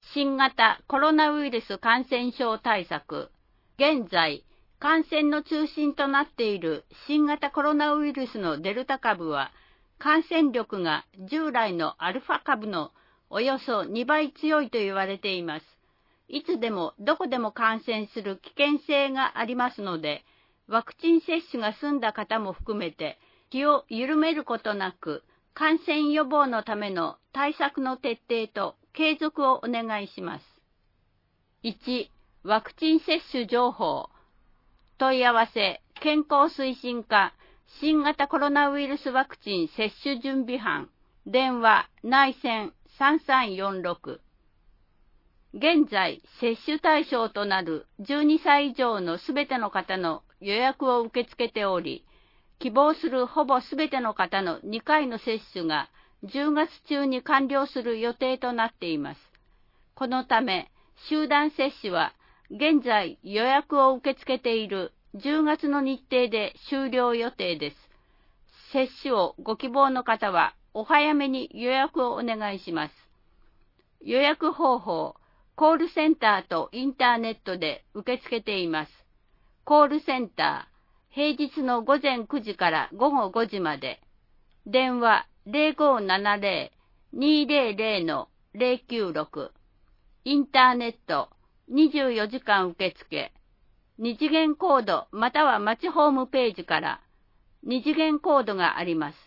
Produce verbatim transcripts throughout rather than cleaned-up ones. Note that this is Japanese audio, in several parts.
新型コロナウイルス感染症対策。現在、感染の中心となっている新型コロナウイルスのデルタ株は、感染力が従来のアルファ株のおよそにばい強いと言われています。いつでもどこでも感染する危険性がありますので、ワクチン接種が済んだ方も含めて、気を緩めることなく、感染予防のための対策の徹底と継続をお願いします。いち、ワクチン接種情報。問い合わせ、健康推進課、新型コロナウイルスワクチン接種準備班、電話、内線さんさんよんろく。現在、接種対象となるじゅうにさい以上のすべての方の予約を受け付けており、希望するほぼすべての方のにかいの接種がじゅうがつ中に完了する予定となっています。このため、集団接種は現在予約を受け付けているじゅうがつの日程で終了予定です。接種をご希望の方はお早めに予約をお願いします。予約方法、コールセンターとインターネットで受け付けています。コールセンター、平日のごぜんくじからごごごじまで。電話ゼロごななゼロ にゼロゼロ ゼロきゅうろく。インターネットにじゅうよじかん受付。二次元コードまたは町ホームページから二次元コードがあります。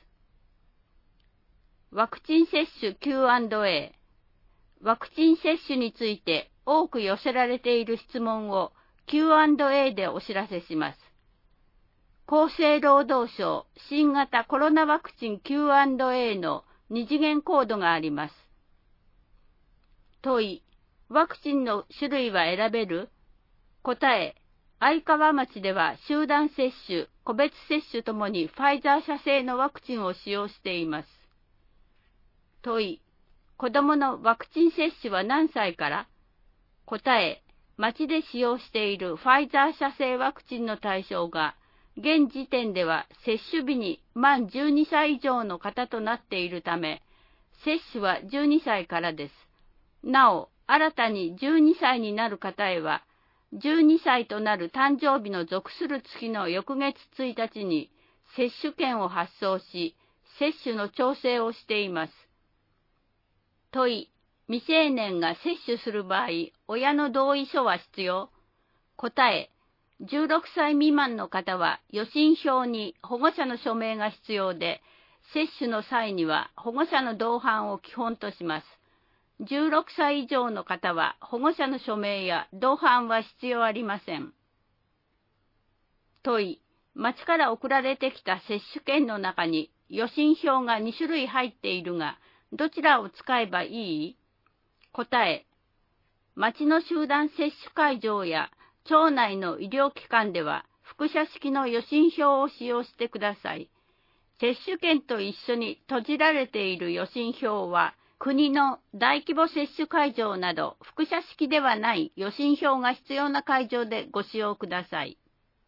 ワクチン接種 キューアンドエー。ワクチン接種について多く寄せられている質問を キューアンドエー でお知らせします。厚生労働省新型コロナワクチン キューアンドエー の二次元コードがあります。問い、ワクチンの種類は選べる？答え、愛川町では集団接種、個別接種ともにファイザー社製のワクチンを使用しています。問い、子どものワクチン接種は何歳から？答え、町で使用しているファイザー社製ワクチンの対象が、現時点では接種日に満じゅうにさい以上の方となっているため、接種はじゅうにさいからです。なお、新たにじゅうにさいになる方へは、じゅうにさいとなる誕生日の属する月の翌月ついたちに接種券を発送し、接種の調整をしています。問い、未成年が接種する場合、親の同意書は必要？答え、じゅうろくさい未満の方は予診票に保護者の署名が必要で、接種の際には保護者の同伴を基本とします。じゅうろくさい以上の方は保護者の署名や同伴は必要ありません。問い、町から送られてきた接種券の中に予診票がにしゅるい入っているが、どちらを使えばいい？答え、町の集団接種会場や町内の医療機関では複写式の予診票を使用してください。接種券と一緒に閉じられている予診票は、国の大規模接種会場など複写式ではない予診票が必要な会場でご使用ください。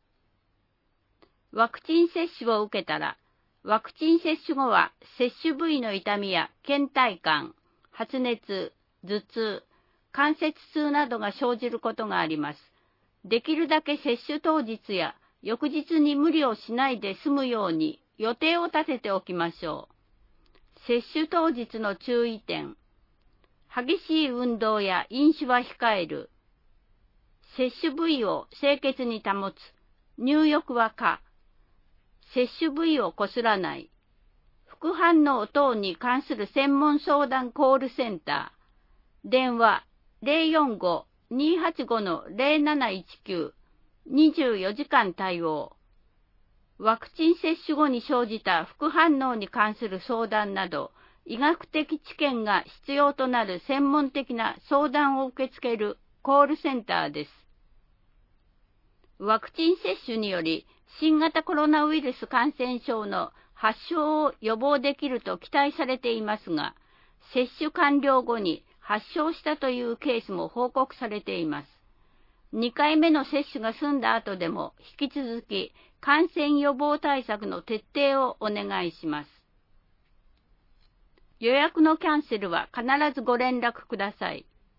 ワクチン接種を受けたら、ワクチン接種後は接種部位の痛みや倦怠感、発熱、頭痛、関節痛などが生じることがあります。できるだけ接種当日や翌日に無理をしないで済むように予定を立てておきましょう。接種当日の注意点。激しい運動や飲酒は控える。接種部位を清潔に保つ。入浴は可。接種部位をこすらない。副反応等に関する専門相談コールセンター。電話ゼロよんご にーはちご ゼロなないちきゅう。にじゅうよじかん対応。ワクチン接種後に生じた副反応に関する相談など、医学的知見が必要となる専門的な相談を受け付けるコールセンターです。ワクチン接種により新型コロナウイルス感染症の発症を予防できると期待されていますが、接種完了後に発症したというケースも報告されています。にかいめの接種が済んだ後でも引き続き感染予防対策の徹底をお願いします。予約のキャンセルは必ずご連絡ください。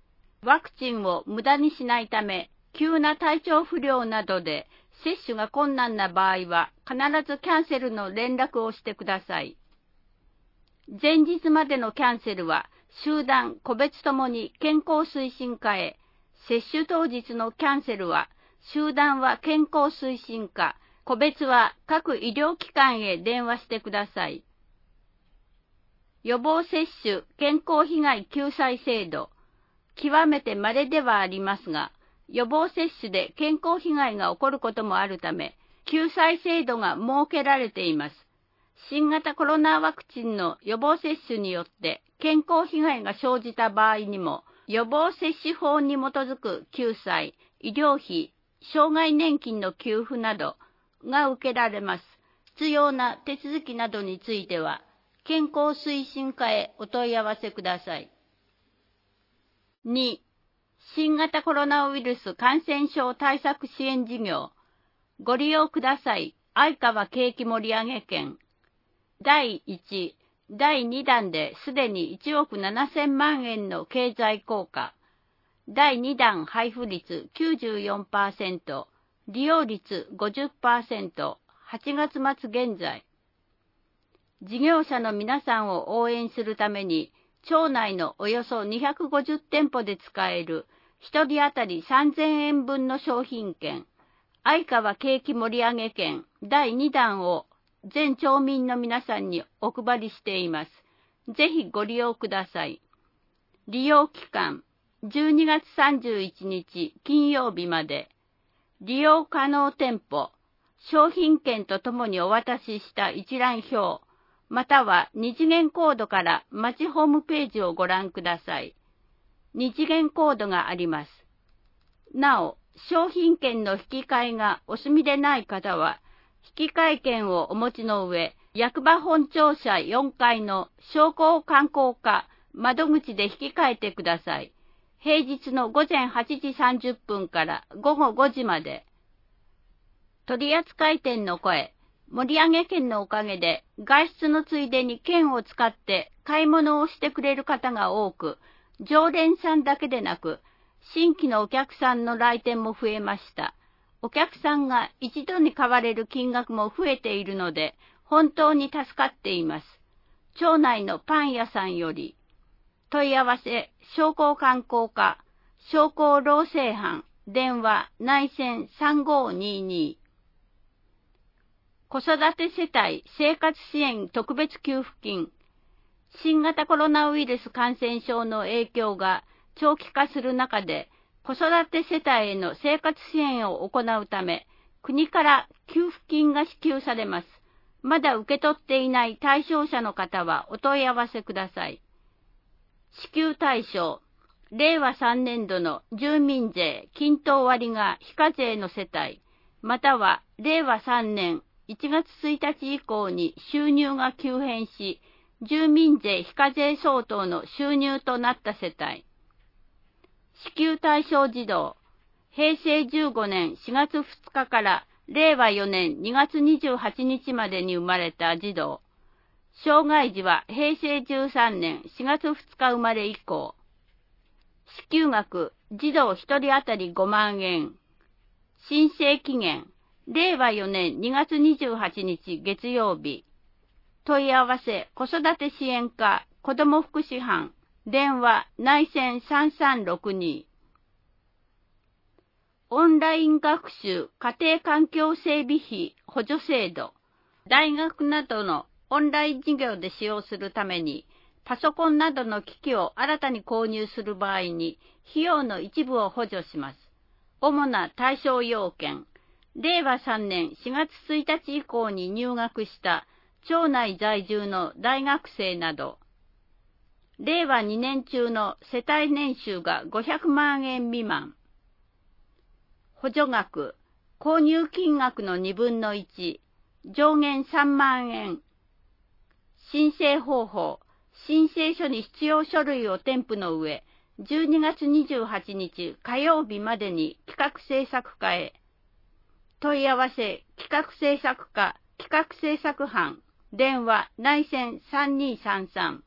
ワクチンを無駄にしないため、急な体調不良などで接種が困難な場合は必ずキャンセルの連絡をしてください。前日までのキャンセルは集団、個別ともに健康推進課へ、接種当日のキャンセルは集団は健康推進課、個別は各医療機関へ電話してください。予防接種健康被害救済制度、極めて稀ではありますが、予防接種で健康被害が起こることもあるため、救済制度が設けられています。新型コロナワクチンの予防接種によって健康被害が生じた場合にも、予防接種法に基づく救済、医療費、障害年金の給付などが受けられます。必要な手続きなどについては、健康推進課へお問い合わせください。に、新型コロナウイルス感染症対策支援事業、ご利用ください。相川景気盛上券。だいいち、だいにだんですでにいちおくななせんまんえんの経済効果。だいにだん配布率 きゅうじゅうよんパーセント、利用率 ごじゅっパーセント、はちがつまつ現在。事業者の皆さんを応援するために、町内のおよそにひゃくごじゅってんぽで使えるひとり当たりさんぜんえんぶんの商品券、相川景気盛上券だいにだんを全町民の皆さんにお配りしています。ぜひご利用ください。利用期間、じゅうにがつさんじゅういちにち金曜日まで。利用可能店舗、商品券とともにお渡しした一覧表、または二次元コードから町ホームページをご覧ください。二次元コードがあります。なお、商品券の引き換えがお済みでない方は、引き換え券をお持ちの上、役場本庁舎よんかいの商工観光課窓口で引き換えてください。平日のごぜんはちじさんじゅっぷんからごごごじまで。取扱店の声、盛上券のおかげで外出のついでに券を使って買い物をしてくれる方が多く、常連さんだけでなく、新規のお客さんの来店も増えました。お客さんが一度に買われる金額も増えているので、本当に助かっています。町内のパン屋さんより、問い合わせ、商工観光課、商工労政班、電話、内線さんごーにーにー。子育て世帯生活支援特別給付金。新型コロナウイルス感染症の影響が長期化する中で、子育て世帯への生活支援を行うため、国から給付金が支給されます。まだ受け取っていない対象者の方はお問い合わせください。支給対象、れいわさんねんどの住民税均等割が非課税の世帯、またはれいわさんねんいちがつついたち以降に収入が急変し、住民税非課税相当の収入となった世帯。支給対象児童、へいせいじゅうごねんしがつふつかかられいわよねんにがつにじゅうはちにちまでに生まれた児童。障害児はへいせいじゅうさんねんしがつふつか生まれ以降。支給額、児童ひとり当たりごまんえん。申請期限、れいわよねんにがつにじゅうはちにち月曜日。問い合わせ、子育て支援課、子ども福祉班、電話、内線さんさんろくに。オンライン学習家庭環境整備費補助制度。大学などのオンライン授業で使用するために、パソコンなどの機器を新たに購入する場合に、費用の一部を補助します。主な対象要件、れいわさんねんしがつついたち以降に入学した町内在住の大学生など、れいわにねん中の世帯年収がごひゃくまんえん未満。補助額、購入金額のにぶんのいち、上限さんまんえん。申請方法、申請書に必要書類を添付の上、じゅうにがつにじゅうはちにち火曜日までに企画制作課へ。問い合わせ、企画制作課、企画制作班、電話、内線さんにーさんさん。